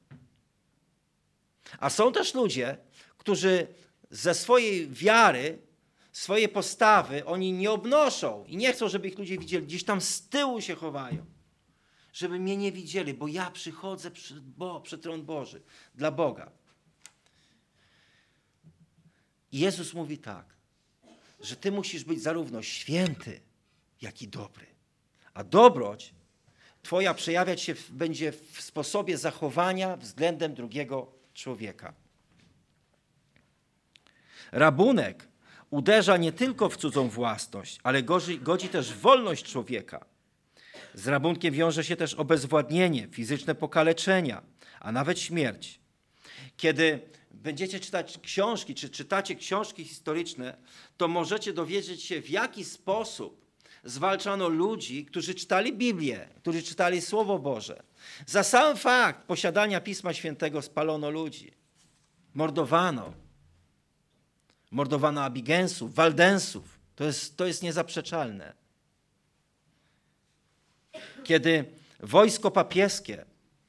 A są też ludzie, którzy ze swojej wiary, swojej postawy, oni nie obnoszą i nie chcą, żeby ich ludzie widzieli. Gdzieś tam z tyłu się chowają, żeby mnie nie widzieli, bo ja przychodzę przed tron Boży, dla Boga. I Jezus mówi tak, że ty musisz być zarówno święty, jak i dobry. A dobroć twoja przejawiać się będzie w sposobie zachowania względem drugiego człowieka. Rabunek uderza nie tylko w cudzą własność, ale godzi też w wolność człowieka. Z rabunkiem wiąże się też obezwładnienie, fizyczne pokaleczenia, a nawet śmierć. Kiedy będziecie czytać książki, czy czytacie książki historyczne, to możecie dowiedzieć się, w jaki sposób zwalczano ludzi, którzy czytali Biblię, którzy czytali Słowo Boże. Za sam fakt posiadania Pisma Świętego spalono ludzi. Mordowano. Mordowano Abigensów, Waldensów. To jest niezaprzeczalne. Kiedy wojsko papieskie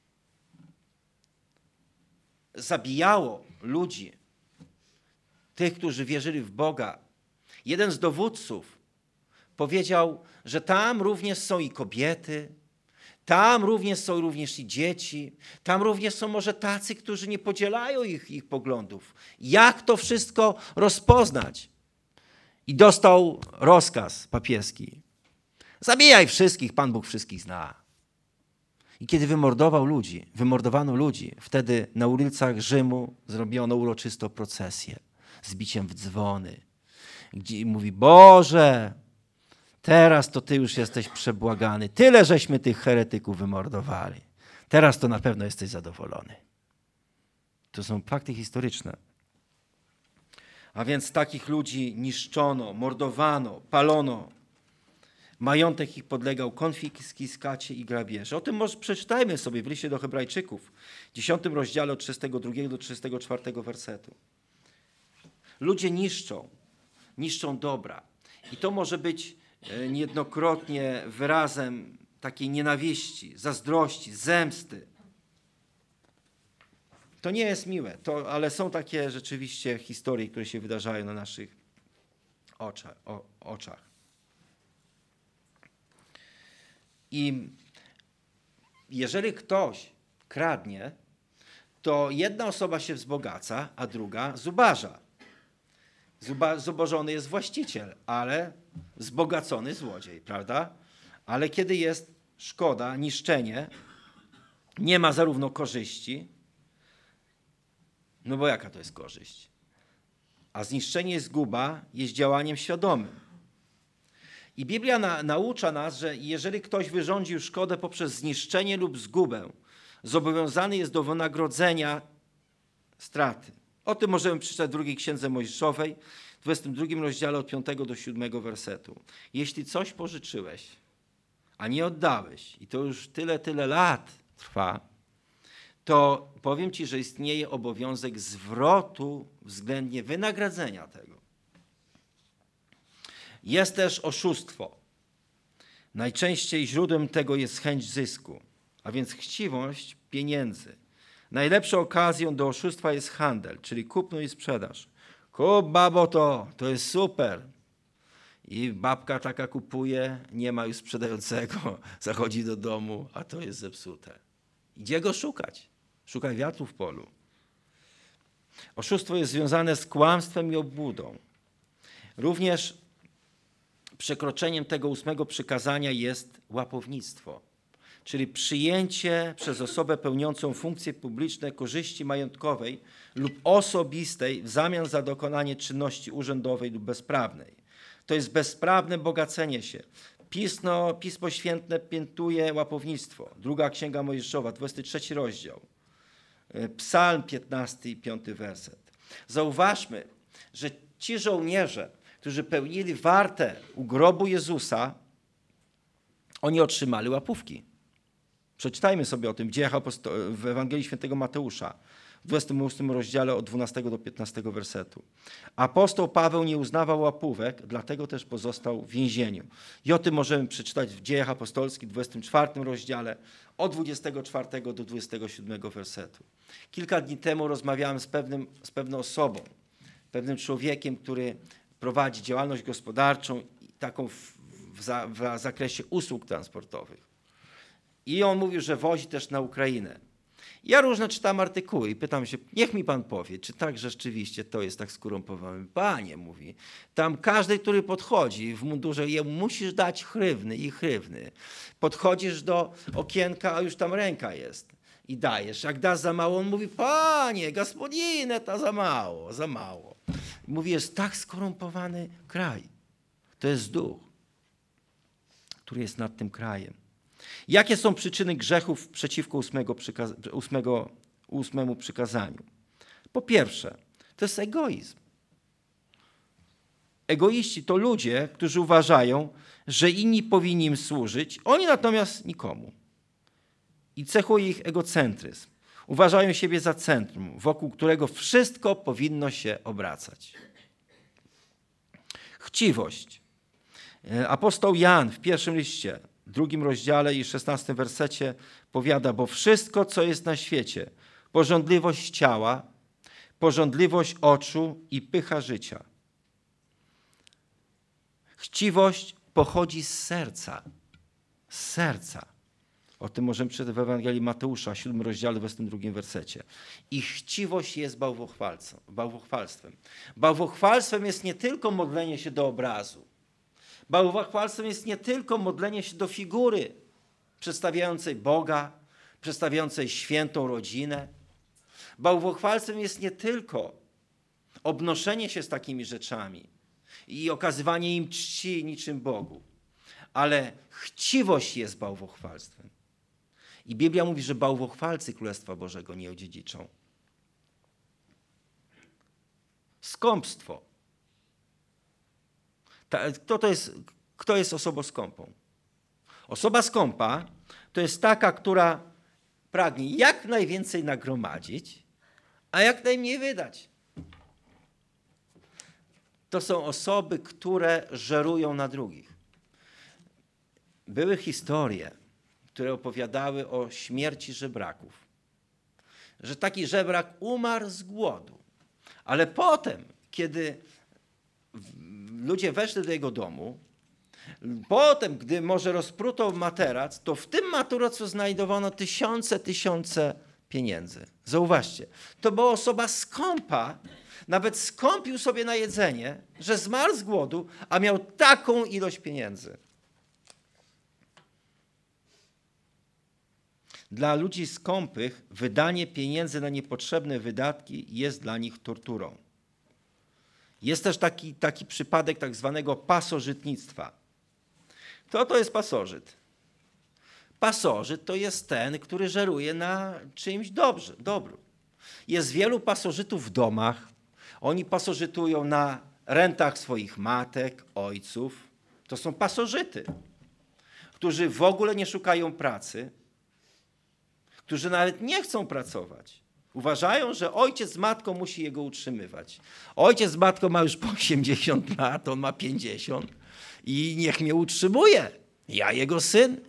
zabijało ludzi, tych, którzy wierzyli w Boga, jeden z dowódców powiedział, że tam również są i kobiety, tam również są i dzieci, tam również są może tacy, którzy nie podzielają ich poglądów. Jak to wszystko rozpoznać? I dostał rozkaz papieski. Zabijaj wszystkich, Pan Bóg wszystkich zna. I kiedy wymordowano ludzi, wtedy na ulicach Rzymu zrobiono uroczystą procesję z biciem w dzwony. Gdzie mówi, Boże, teraz to Ty już jesteś przebłagany. Tyle żeśmy tych heretyków wymordowali. Teraz to na pewno jesteś zadowolony. To są fakty historyczne. A więc takich ludzi niszczono, mordowano, palono. Majątek ich podlegał konfiskacie i grabieży. O tym może przeczytajmy sobie w liście do Hebrajczyków, 10 rozdziale od 32 do 34 wersetu. Ludzie niszczą dobra. I to może być niejednokrotnie wyrazem takiej nienawiści, zazdrości, zemsty. To nie jest miłe, ale są takie rzeczywiście historie, które się wydarzają na naszych oczach. I jeżeli ktoś kradnie, to jedna osoba się wzbogaca, a druga zubaża. Zubożony jest właściciel, ale wzbogacony złodziej, prawda? Ale kiedy jest szkoda, niszczenie, nie ma zarówno korzyści, no bo jaka to jest korzyść? A zniszczenie, zguba jest działaniem świadomym. I Biblia naucza nas, że jeżeli ktoś wyrządził szkodę poprzez zniszczenie lub zgubę, zobowiązany jest do wynagrodzenia straty. O tym możemy przeczytać w drugiej Księdze Mojżeszowej, w 22 rozdziale od 5 do 7 wersetu. Jeśli coś pożyczyłeś, a nie oddałeś, i to już tyle lat trwa, to powiem ci, że istnieje obowiązek zwrotu względnie wynagrodzenia tego. Jest też oszustwo. Najczęściej źródłem tego jest chęć zysku, a więc chciwość pieniędzy. Najlepszą okazją do oszustwa jest handel, czyli kupno i sprzedaż. Kup, babo, to jest super. I babka taka kupuje, nie ma już sprzedającego, zachodzi do domu, a to jest zepsute. Gdzie go szukać? Szukaj wiatru w polu. Oszustwo jest związane z kłamstwem i obłudą. Również przekroczeniem tego 8 przykazania jest łapownictwo. czyli przyjęcie przez osobę pełniącą funkcje publiczne korzyści majątkowej lub osobistej w zamian za dokonanie czynności urzędowej lub bezprawnej. To jest bezprawne bogacenie się. Pismo Święte piętuje łapownictwo. Druga Księga Mojżeszowa, 23 rozdział. Psalm 15 i 5 werset. Zauważmy, że ci żołnierze, którzy pełnili wartę u grobu Jezusa, oni otrzymali łapówki. Przeczytajmy sobie o tym w Ewangelii Świętego Mateusza, w 28 rozdziale od 12 do 15 wersetu. Apostoł Paweł nie uznawał łapówek, dlatego też pozostał w więzieniu. I o tym możemy przeczytać w Dziejach Apostolskich, w 24 rozdziale, od 24 do 27 wersetu. Kilka dni temu rozmawiałem z pewną osobą, pewnym człowiekiem, który prowadzi działalność gospodarczą, taką w zakresie usług transportowych. I on mówił, że wozi też na Ukrainę. Ja różne czytam artykuły i pytam się, niech mi pan powie, czy tak rzeczywiście to jest tak skorumpowane. Panie, mówi, tam każdy, który podchodzi w mundurze, jemu musisz dać hrywny i hrywny. Podchodzisz do okienka, a już tam ręka jest i dajesz. Jak dasz za mało, on mówi, panie, gospodinę, to za mało, za mało. Mówi, jest tak skorumpowany kraj. To jest duch, który jest nad tym krajem. Jakie są przyczyny grzechów przeciwko ósmemu przykazaniu? Po pierwsze, to jest egoizm. Egoiści to ludzie, którzy uważają, że inni powinni im służyć, oni natomiast nikomu. I cechuje ich egocentryzm. Uważają siebie za centrum, wokół którego wszystko powinno się obracać. Chciwość. Apostoł Jan w pierwszym liście, w 2 rozdziale i 16 wersecie powiada, bo wszystko, co jest na świecie, pożądliwość ciała, pożądliwość oczu i pycha życia. Chciwość pochodzi z serca. Z serca. O tym możemy przeczytać w Ewangelii Mateusza, 7 rozdziale, 22 wersecie. I chciwość jest bałwochwalstwem. Bałwochwalstwem jest nie tylko modlenie się do obrazu. Bałwochwalstwem jest nie tylko modlenie się do figury przedstawiającej Boga, przedstawiającej świętą rodzinę. Bałwochwalstwem jest nie tylko obnoszenie się z takimi rzeczami i okazywanie im czci niczym Bogu, ale chciwość jest bałwochwalstwem. I Biblia mówi, że bałwochwalcy Królestwa Bożego nie odziedziczą. Skąpstwo. Kto jest osobą skąpą? Osoba skąpa to jest taka, która pragnie jak najwięcej nagromadzić, a jak najmniej wydać. To są osoby, które żerują na drugich. Były historie, które opowiadały o śmierci żebraków. Że taki żebrak umarł z głodu. Ale potem, kiedy ludzie weszli do jego domu, potem, gdy może rozpruto materac, to w tym materacu znajdowano tysiące pieniędzy. Zauważcie, to była osoba skąpa, nawet skąpił sobie na jedzenie, że zmarł z głodu, a miał taką ilość pieniędzy. Dla ludzi skąpych wydanie pieniędzy na niepotrzebne wydatki jest dla nich torturą. Jest też taki przypadek tak zwanego pasożytnictwa. Kto to jest pasożyt? Pasożyt to jest ten, który żeruje na czymś dobru. Jest wielu pasożytów w domach. Oni pasożytują na rentach swoich matek, ojców. To są pasożyty, którzy w ogóle nie szukają pracy, którzy nawet nie chcą pracować. Uważają, że ojciec z matką musi jego utrzymywać. Ojciec z matką ma już po 80 lat, on ma 50 i niech mnie utrzymuje. Ja jego syn,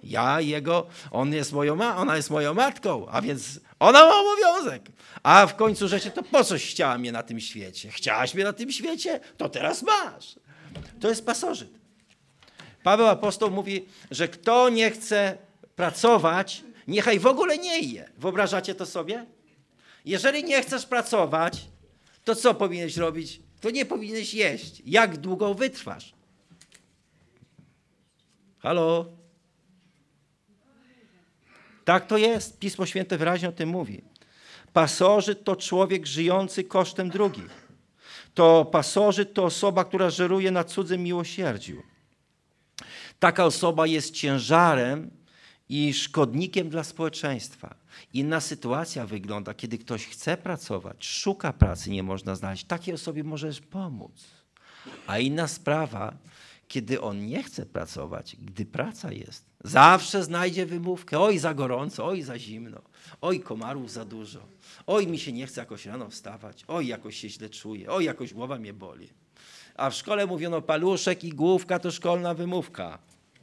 ona jest moją matką, a więc ona ma obowiązek. A w końcu rzeczy, to po coś chciała mnie na tym świecie? Chciałaś mnie na tym świecie? To teraz masz. To jest pasożyt. Paweł apostoł mówi, że kto nie chce pracować, niechaj w ogóle nie je. Wyobrażacie to sobie? Jeżeli nie chcesz pracować, to co powinieneś robić? To nie powinieneś jeść. Jak długo wytrwasz? Halo? Tak to jest. Pismo Święte wyraźnie o tym mówi. Pasożyt to człowiek żyjący kosztem drugich. To pasożyt to osoba, która żeruje na cudzym miłosierdziu. Taka osoba jest ciężarem i szkodnikiem dla społeczeństwa. Inna sytuacja wygląda, kiedy ktoś chce pracować, szuka pracy, nie można znaleźć. Takiej osobie możesz pomóc. A inna sprawa, kiedy on nie chce pracować, gdy praca jest. Zawsze znajdzie wymówkę. Oj, za gorąco, oj, za zimno. Oj, komarów za dużo. Oj, mi się nie chce jakoś rano wstawać. Oj, jakoś się źle czuję. Oj, jakoś głowa mnie boli. A w szkole mówiono, paluszek i główka to szkolna wymówka.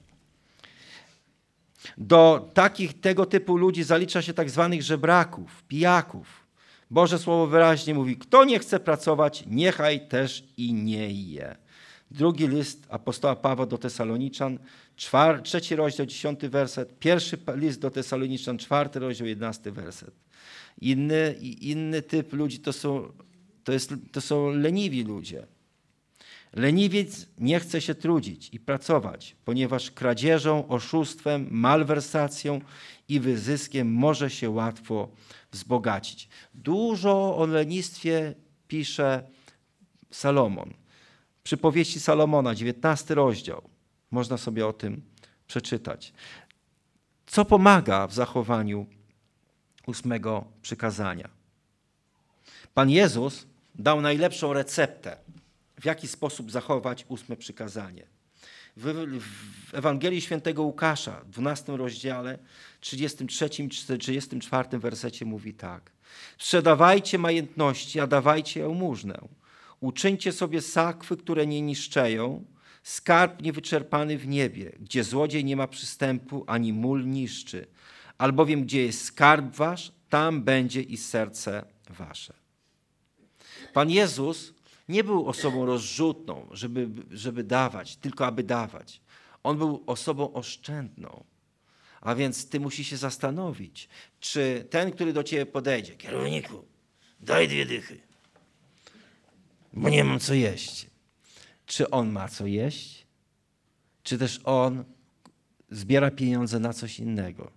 Do tego typu ludzi zalicza się tak zwanych żebraków, pijaków. Boże Słowo wyraźnie mówi, kto nie chce pracować, niechaj też i nie je. Drugi list apostoła Pawła do Tesaloniczan, 3 rozdział, 10 werset. Pierwszy list do Tesaloniczan, 4 rozdział, 11 werset. Inny typ ludzi to są leniwi ludzie. Leniwiec nie chce się trudzić i pracować, ponieważ kradzieżą, oszustwem, malwersacją i wyzyskiem może się łatwo wzbogacić. Dużo o lenistwie pisze Salomon. Przypowieści Salomona, 19 rozdział. Można sobie o tym przeczytać. Co pomaga w zachowaniu 8 przykazania? Pan Jezus dał najlepszą receptę, w jaki sposób zachować 8 przykazanie. W Ewangelii Świętego Łukasza, w 12 rozdziale, 33 i 34 wersecie mówi tak. Sprzedawajcie majątności, a dawajcie jałmużnę. Uczyńcie sobie sakwy, które nie niszczeją, skarb niewyczerpany w niebie, gdzie złodziej nie ma przystępu, ani mól niszczy. Albowiem gdzie jest skarb wasz, tam będzie i serce wasze. Pan Jezus nie był osobą rozrzutną, żeby dawać, tylko aby dawać. On był osobą oszczędną. A więc ty musisz się zastanowić, czy ten, który do ciebie podejdzie, kierowniku, daj 2 dychy, bo nie mam co jeść. Czy on ma co jeść? Czy też on zbiera pieniądze na coś innego?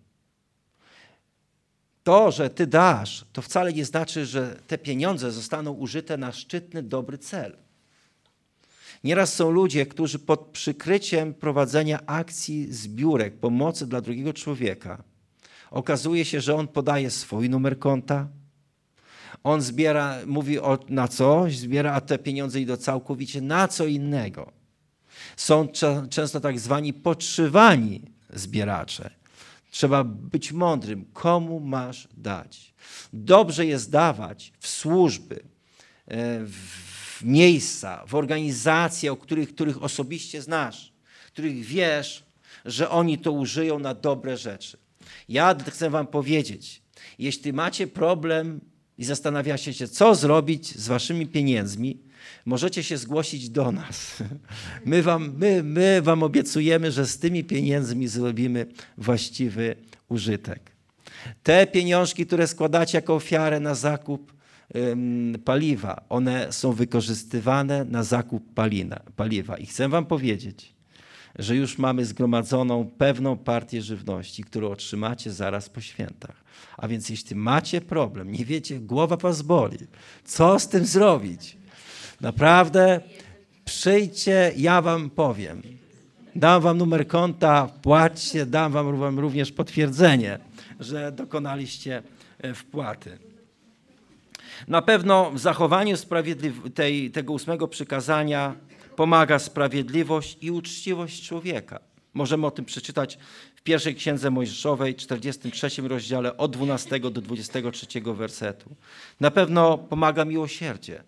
To, że ty dasz, to wcale nie znaczy, że te pieniądze zostaną użyte na szczytny, dobry cel. Nieraz są ludzie, którzy pod przykryciem prowadzenia akcji zbiórek, pomocy dla drugiego człowieka, okazuje się, że on podaje swój numer konta, on zbiera, mówi na coś, zbiera, a te pieniądze idą całkowicie na co innego. Są często tak zwani podszywani zbieracze. Trzeba być mądrym, komu masz dać. Dobrze jest dawać w służby, w miejsca, w organizacje, których osobiście znasz, których wiesz, że oni to użyją na dobre rzeczy. Ja chcę wam powiedzieć, jeśli macie problem i zastanawiacie się, co zrobić z waszymi pieniędzmi, możecie się zgłosić do nas. My wam obiecujemy, że z tymi pieniędzmi zrobimy właściwy użytek. Te pieniążki, które składacie jako ofiarę na zakup paliwa, one są wykorzystywane na zakup paliwa. I chcę wam powiedzieć, że już mamy zgromadzoną pewną partię żywności, którą otrzymacie zaraz po świętach. A więc jeśli macie problem, nie wiecie, głowa was boli, co z tym zrobić? Naprawdę przyjdźcie, ja wam powiem. Dam wam numer konta, płaćcie, dam wam również potwierdzenie, że dokonaliście wpłaty. Na pewno w zachowaniu tego 8 przykazania pomaga sprawiedliwość i uczciwość człowieka. Możemy o tym przeczytać w pierwszej Księdze Mojżeszowej, 43 rozdziale, od 12 do 23 wersetu. Na pewno pomaga miłosierdzie.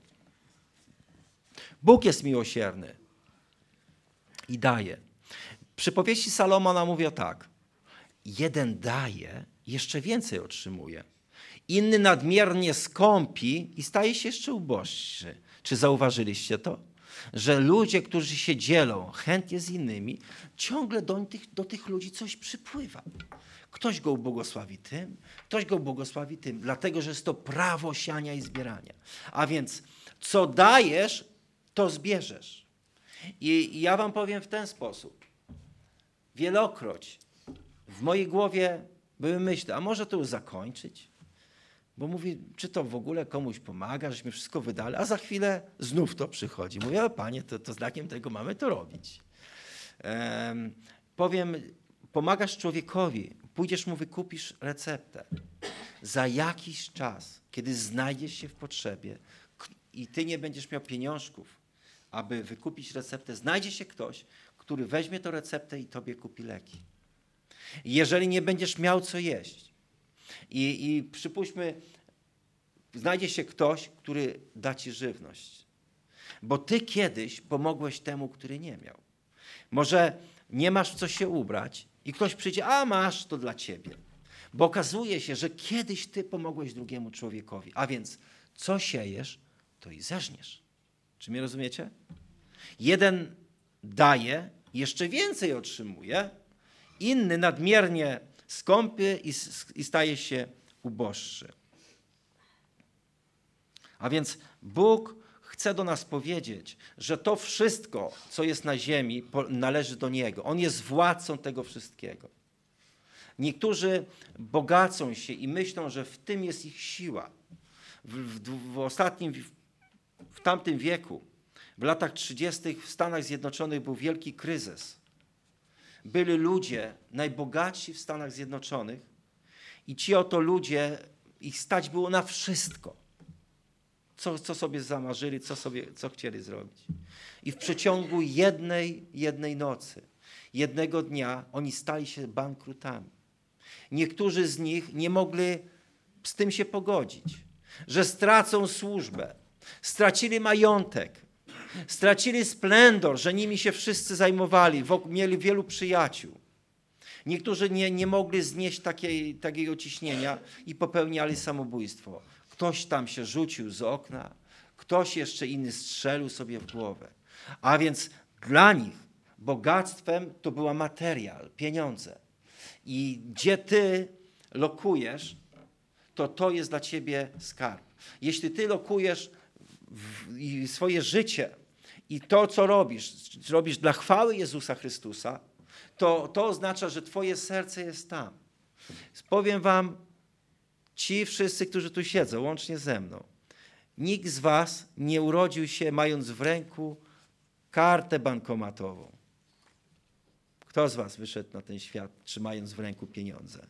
Bóg jest miłosierny i daje. Przypowieści Salomona mówią tak. Jeden daje, jeszcze więcej otrzymuje. Inny nadmiernie skąpi i staje się jeszcze uboższy. Czy zauważyliście to? Że ludzie, którzy się dzielą chętnie z innymi, ciągle do tych ludzi coś przypływa. Ktoś go ubłogosławi tym, ktoś go błogosławi tym, dlatego że jest to prawo siania i zbierania. A więc co dajesz, to zbierzesz. I ja wam powiem w ten sposób. Wielokroć w mojej głowie były myśli, a może to już zakończyć? Bo mówi, czy to w ogóle komuś pomaga, żeśmy wszystko wydali, a za chwilę znów to przychodzi. Mówię, o Panie, to znakiem tego mamy to robić. Powiem, pomagasz człowiekowi, pójdziesz mu, wykupisz receptę. Za jakiś czas, kiedy znajdziesz się w potrzebie i ty nie będziesz miał pieniążków, aby wykupić receptę, znajdzie się ktoś, który weźmie tę receptę i tobie kupi leki. Jeżeli nie będziesz miał co jeść i przypuśćmy, znajdzie się ktoś, który da ci żywność, bo ty kiedyś pomogłeś temu, który nie miał. Może nie masz w co się ubrać i ktoś przyjdzie, a masz, to dla ciebie. Bo okazuje się, że kiedyś ty pomogłeś drugiemu człowiekowi, a więc co siejesz, to i zeżniesz. Czy mnie rozumiecie? Jeden daje, jeszcze więcej otrzymuje, inny nadmiernie skąpy i staje się uboższy. A więc Bóg chce do nas powiedzieć, że to wszystko, co jest na ziemi, należy do Niego. On jest władcą tego wszystkiego. Niektórzy bogacą się i myślą, że w tym jest ich siła. W tamtym wieku, w latach 30. w Stanach Zjednoczonych był wielki kryzys. Byli ludzie najbogatsi w Stanach Zjednoczonych i ci oto ludzie, ich stać było na wszystko. Co sobie zamarzyli, co chcieli zrobić. I w przeciągu jednej nocy, jednego dnia oni stali się bankrutami. Niektórzy z nich nie mogli z tym się pogodzić, że stracą służbę, stracili majątek, stracili splendor, że nimi się wszyscy zajmowali, mieli wielu przyjaciół. Niektórzy nie mogli znieść takiego ciśnienia i popełniali samobójstwo. Ktoś tam się rzucił z okna, ktoś jeszcze inny strzelił sobie w głowę. A więc dla nich bogactwem to była materia, pieniądze. I gdzie ty lokujesz, to jest dla ciebie skarb. Jeśli ty lokujesz swoje życie i to, co robisz dla chwały Jezusa Chrystusa, to oznacza, że twoje serce jest tam. Powiem wam, ci wszyscy, którzy tu siedzą, łącznie ze mną, nikt z was nie urodził się mając w ręku kartę bankomatową. Kto z was wyszedł na ten świat, trzymając w ręku pieniądze?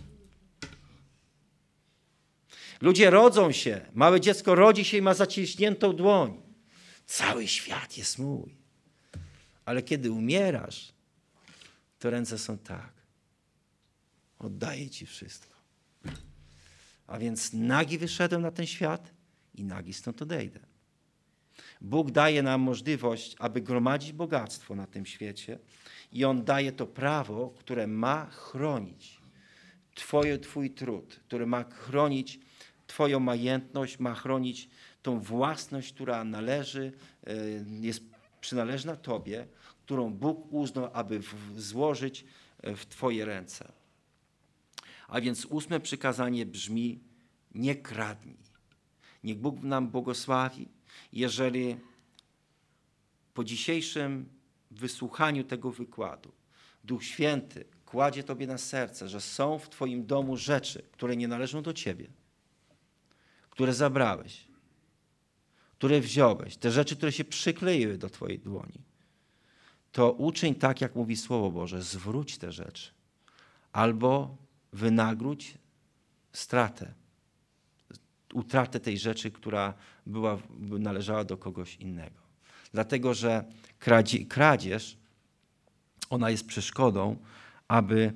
Ludzie rodzą się, małe dziecko rodzi się i ma zaciśniętą dłoń. Cały świat jest mój. Ale kiedy umierasz, to ręce są tak. Oddaję ci wszystko. A więc nagi wyszedłem na ten świat i nagi stąd odejdę. Bóg daje nam możliwość, aby gromadzić bogactwo na tym świecie i On daje to prawo, które ma chronić twój trud, które ma chronić twoją majętność, ma chronić tą własność, która jest przynależna tobie, którą Bóg uznał, aby złożyć w twoje ręce. A więc 8. przykazanie brzmi: nie kradnij. Niech Bóg nam błogosławi, jeżeli po dzisiejszym wysłuchaniu tego wykładu Duch Święty kładzie tobie na serce, że są w twoim domu rzeczy, które nie należą do ciebie, które zabrałeś, które wziąłeś, te rzeczy, które się przykleiły do twojej dłoni, to uczyń tak, jak mówi Słowo Boże, zwróć te rzeczy albo wynagródź stratę, utratę tej rzeczy, która należała do kogoś innego. Dlatego, że kradzież, ona jest przeszkodą, aby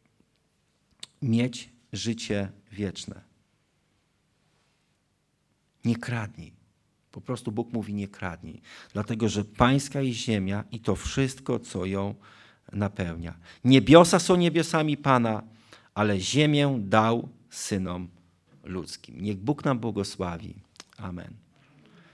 mieć życie wieczne. Nie kradnij. Po prostu Bóg mówi: nie kradnij. Dlatego, że pańska jest ziemia i to wszystko, co ją napełnia. Niebiosa są niebiosami Pana, ale ziemię dał synom ludzkim. Niech Bóg nam błogosławi. Amen.